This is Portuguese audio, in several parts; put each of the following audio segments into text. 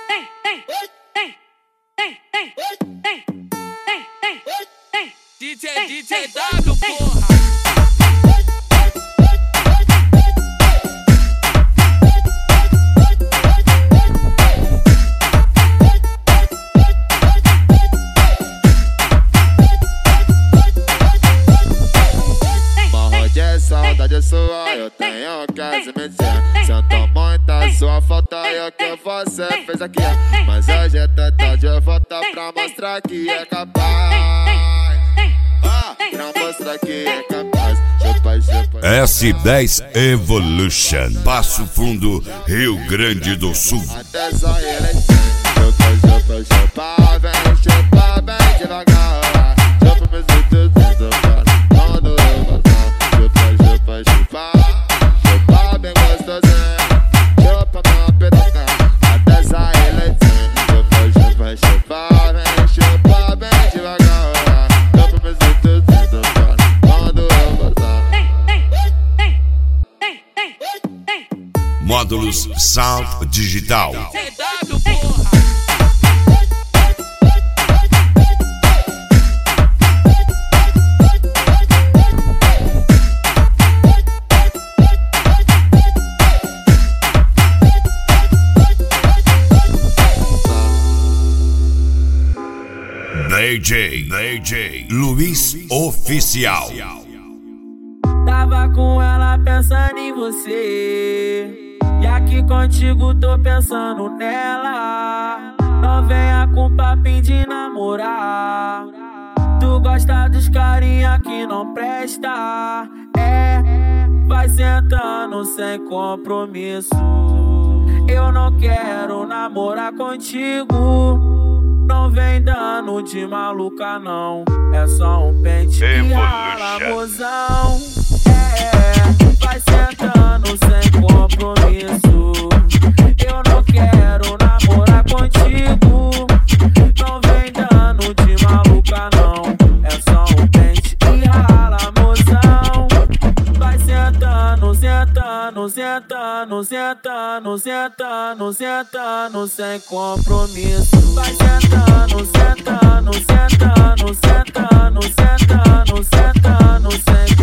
DJ W, porra. Saudade sua, eu tenho que admitir. Sinto muita sua falta e o que você fez aqui. Mas hoje é tanto de volta pra mostrar que é capaz. Pra mostrar que é capaz. S10 Evolution, Passo Fundo, Rio Grande do Sul. Até só ele chupa, vem chupa bem devagar. Chupa meus dedos do coração. Quando eu vou chupa bem gostosinho. Chupa meu pedacinho. Até sair leitinho. Chupa, vem chupa bem devagar. Chupa meus dedos do coração. Quando eu vou Módulos Sound Digital. DJ Luiz Oficial. Tava com ela pensando em você, e aqui contigo tô pensando nela. Não venha com papinho de namorar. Tu gosta dos carinha que não presta. Vai sentando sem compromisso. Eu não quero namorar contigo. Não vem dando de maluca não. É só um pente e rala, mozão. Vai sentando sem compromisso. Eu não quero namorar contigo. Não vem dando de maluca não. É só um pente e rala, mozão. Vai sentando, sentando, sentando, sentando, sentando, sentando sem compromisso. Vai sentando, sentando, sentando, sentando, sentando, sentando sem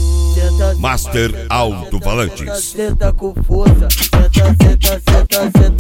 compromisso. Master Alto-Falantes. Senta com força, senta, senta, senta, senta.